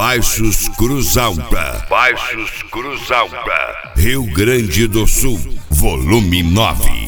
Baixos Cruzalta. Rio Grande do Sul, volume 9.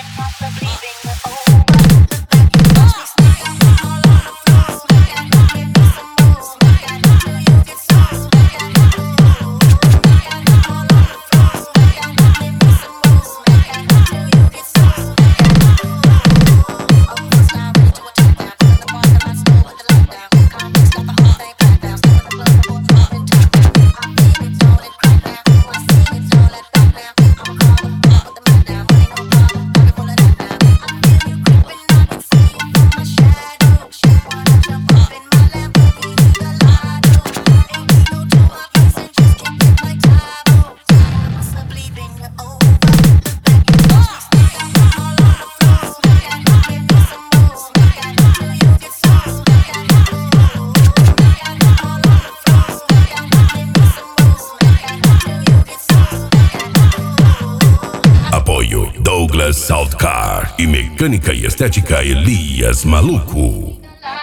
Apoio Douglas Saltcar e Mecânica e Estética Elias Maluco.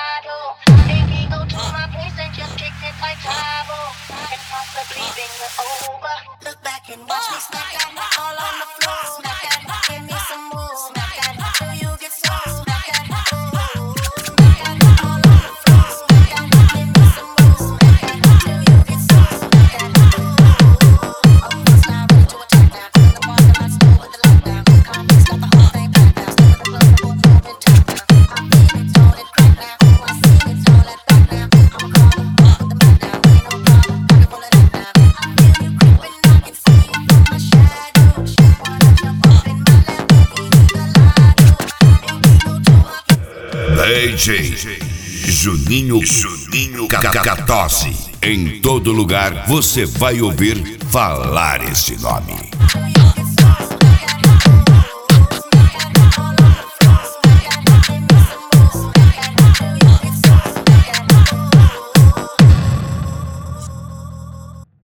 DJ Juninho Cacatosse. Em todo lugar você vai ouvir falar esse nome.